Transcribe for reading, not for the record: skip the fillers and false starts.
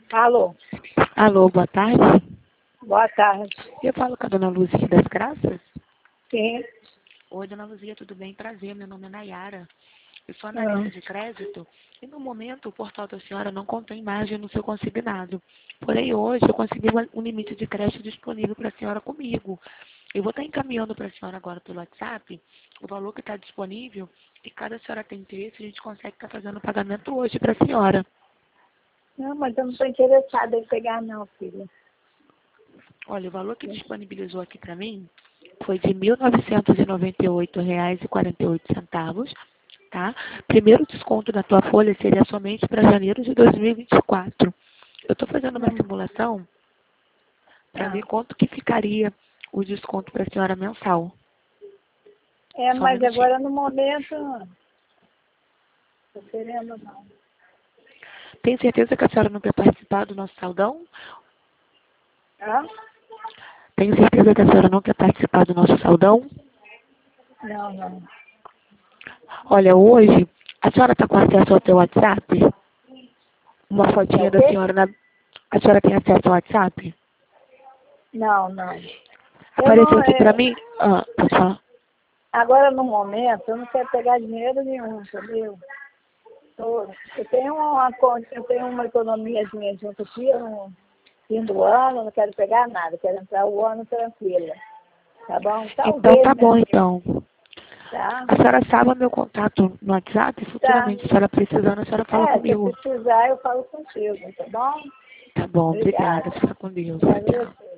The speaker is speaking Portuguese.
Alô, Alô, boa tarde. boa tarde. Eu falo com a dona Luzia das Graças. Sim. Oi, dona Luzia, tudo bem? Prazer, meu nome é Nayara. Eu sou Ah, analista de crédito e no momento o portal da senhora não contém margem no seu consignado. Porém, hoje eu consegui um limite de crédito disponível para a senhora comigo. Eu vou estar encaminhando para a senhora agora pelo WhatsApp o valor que está disponível e cada senhora tem interesse, a gente consegue estar fazendo o pagamento hoje para a senhora. não, mas eu não estou interessada em pegar não, filha. Olha, o valor que disponibilizou aqui para mim foi de R$ 1.998,48, tá? Primeiro desconto da tua folha seria somente para janeiro de 2024. Eu estou fazendo uma Não. simulação para Ah, ver quanto que ficaria o desconto para a senhora mensal. Só um mas minutinho. agora no momento, não estou querendo não. Tem certeza que a senhora não quer participar do nosso saldão? Ah? Tem certeza que a senhora não quer participar do nosso saldão? Não, não. Olha, hoje, a senhora está com acesso ao seu WhatsApp? Uma É fotinha o da quê? senhora na... A senhora tem acesso ao WhatsApp? Não, não. Eu Apareceu não, aqui pra mim. Ah, pode falar. agora no momento, eu não quero pegar dinheiro nenhum, entendeu? Eu tenho uma conta, eu tenho uma economiazinha junto aqui, eu no fim do ano, eu não quero pegar nada, quero entrar o ano tranquila. Tá bom? Então Talvez, tá né, bom, filha? então. Tá? A senhora sabe o meu contato no WhatsApp? Tá. Futuramente, se a senhora precisando, a senhora fala Se comigo. precisar, eu falo contigo, tá bom? Tá bom, obrigada. Obrigada. Fica com Deus. Pra Tchau. você.